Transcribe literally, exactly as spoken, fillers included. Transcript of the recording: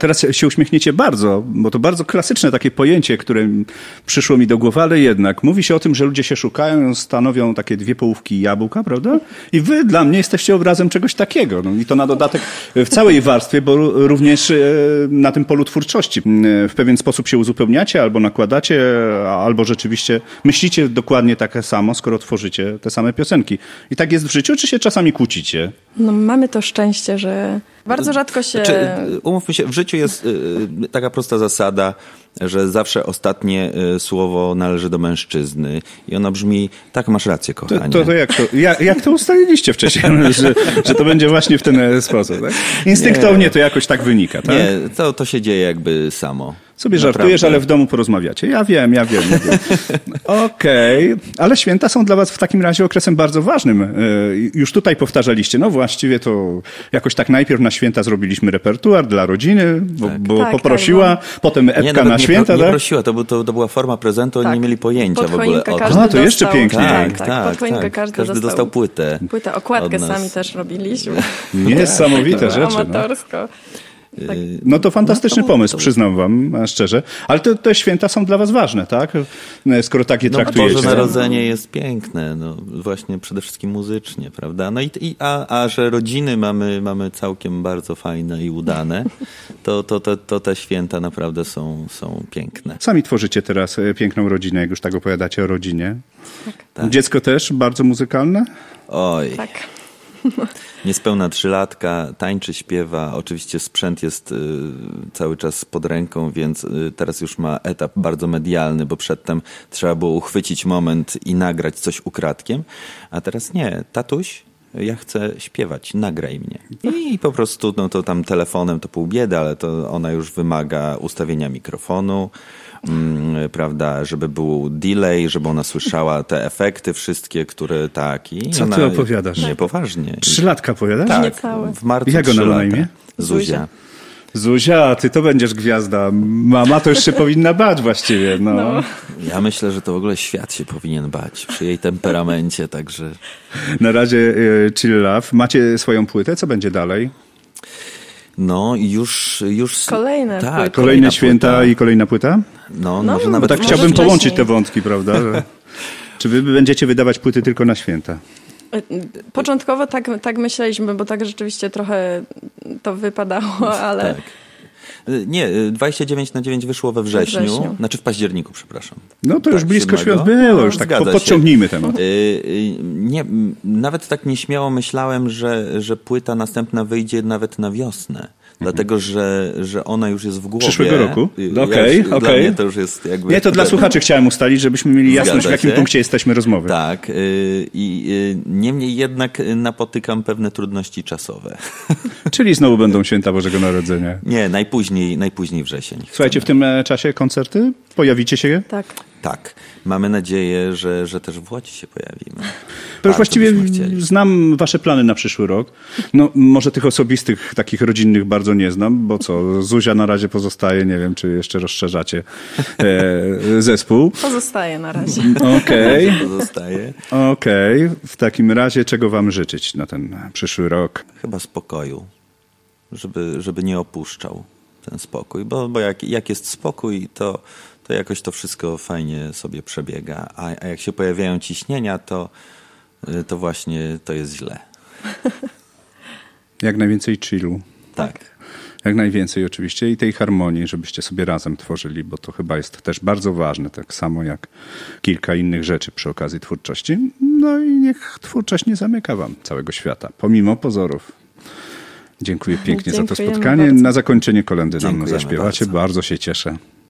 Teraz się uśmiechniecie bardzo, bo to bardzo klasyczne takie pojęcie, które przyszło mi do głowy, ale jednak mówi się o tym, że ludzie się szukają, stanowią takie dwie połówki jabłka, prawda? I wy dla mnie jesteście obrazem czegoś takiego. No i to na dodatek w całej warstwie, bo również na tym polu twórczości w pewien sposób się uzupełniacie, albo nakładacie, albo rzeczywiście myślicie dokładnie tak samo, skoro tworzycie te same piosenki. I tak jest w życiu, czy się czasami kłócicie? No mamy to szczęście, że bardzo rzadko się... Znaczy, umówmy się, w życiu jest y, taka prosta zasada, że zawsze ostatnie y, słowo należy do mężczyzny i ono brzmi, tak, masz rację, kochanie. To, to, to, jak, to jak, jak to ustaliliście wcześniej, że, że to będzie właśnie w ten sposób, tak? Instynktownie to jakoś tak wynika, tak? Nie, to, to się dzieje jakby samo. Sobie żartujesz, ale w domu porozmawiacie. Ja wiem, ja wiem. Ja wiem. Okej, okay. Ale święta są dla was w takim razie okresem bardzo ważnym. Już tutaj powtarzaliście, no właściwie to jakoś tak najpierw na święta zrobiliśmy repertuar dla rodziny, bo, tak. bo tak, poprosiła, tak, bo... potem epka nie, na święta. Nie, tak? nie prosiła, to, był, to, to była forma prezentu, tak. Oni nie mieli pojęcia w ogóle o tym. A, to jeszcze piękniej. Tak, tak, tak, pod choinkę tak. każdy, każdy dostał, dostał płytę. Płytę, okładkę sami też robiliśmy. Niesamowite rzeczy. Amatorsko. No. Tak. No to fantastyczny no to, pomysł, to... przyznam wam szczerze. Ale te, te święta są dla was ważne, tak? Skoro tak je no, traktujecie. Boże Narodzenie jest piękne, no właśnie przede wszystkim muzycznie, prawda? No i, i a, a że rodziny mamy, mamy całkiem bardzo fajne i udane, to, to, to, to te święta naprawdę są, są piękne. Sami tworzycie teraz piękną rodzinę, jak już tak opowiadacie o rodzinie. Tak. Tak. Dziecko też bardzo muzykalne? Oj. Tak. Niespełna trzylatka, tańczy, śpiewa. Oczywiście sprzęt jest y, cały czas pod ręką, więc y, teraz już ma etap bardzo medialny, bo przedtem trzeba było uchwycić moment i nagrać coś ukradkiem. A teraz nie. Tatuś, ja chcę śpiewać, nagraj mnie. I po prostu no to tam telefonem to pół biedy, ale to ona już wymaga ustawienia mikrofonu, mm, prawda, żeby był delay, żeby ona słyszała te efekty wszystkie, które tak. I co ona, ty opowiadasz? Nie, poważnie. Trzylatka opowiadasz? Tak, niecałe. W marcu jak ona ma na imię? Zuzia. Zuzia, ty to będziesz gwiazda. Mama to już się powinna bać właściwie. No. no. Ja myślę, że to w ogóle świat się powinien bać przy jej temperamencie, także... Na razie y, Chill Love. Macie swoją płytę? Co będzie dalej? No już... już kolejne tak, płyty. Kolejne święta płyta. I kolejna płyta? No, no może nawet... tak może chciałbym wcześniej. połączyć te wątki, prawda? Czy wy będziecie wydawać płyty tylko na święta? Początkowo tak, tak myśleliśmy, bo tak rzeczywiście trochę to wypadało, ale... Tak. Nie, dwadzieścia dziewięć na dziewięć wyszło we wrześniu, we wrześniu. znaczy w październiku, przepraszam. No to tak, już blisko siódmego. świąt było, już tak po, podciągnijmy temat. Nie, nawet tak nieśmiało myślałem, że, że płyta następna wyjdzie nawet na wiosnę. Dlatego, że, że ona już jest w głowie. Przyszłego roku? Ja Okej, już, okej. Dla mnie to już jest jakby... Nie, to dla słuchaczy chciałem ustalić, żebyśmy mieli jasność, w jakim punkcie jesteśmy rozmowy. Tak. I niemniej jednak napotykam pewne trudności czasowe. Czyli znowu będą święta Bożego Narodzenia. Nie, najpóźniej, najpóźniej wrzesień. Słuchajcie, w tym czasie koncerty? Pojawicie się? Tak. Tak. Mamy nadzieję, że, że też w Łodzi się pojawimy. To już właściwie znam wasze plany na przyszły rok. No może tych osobistych, takich rodzinnych bardzo nie znam, bo co, Zuzia na razie pozostaje, nie wiem, czy jeszcze rozszerzacie e, zespół. Pozostaje na razie. Okej. Okay. Pozostaje. Okej. Okay. W takim razie czego wam życzyć na ten przyszły rok? Chyba spokoju, żeby, żeby nie opuszczał ten spokój, bo, bo jak, jak jest spokój, to to jakoś to wszystko fajnie sobie przebiega. A, a jak się pojawiają ciśnienia, to, to właśnie to jest źle. Jak najwięcej chillu. Tak. Jak najwięcej oczywiście i tej harmonii, żebyście sobie razem tworzyli, bo to chyba jest też bardzo ważne, tak samo jak kilka innych rzeczy przy okazji twórczości. No i niech twórczość nie zamyka wam całego świata, pomimo pozorów. Dziękuję pięknie za to spotkanie. Bardzo. Na zakończenie kolędy nam Dziękujemy zaśpiewacie. bardzo. Bardzo się cieszę.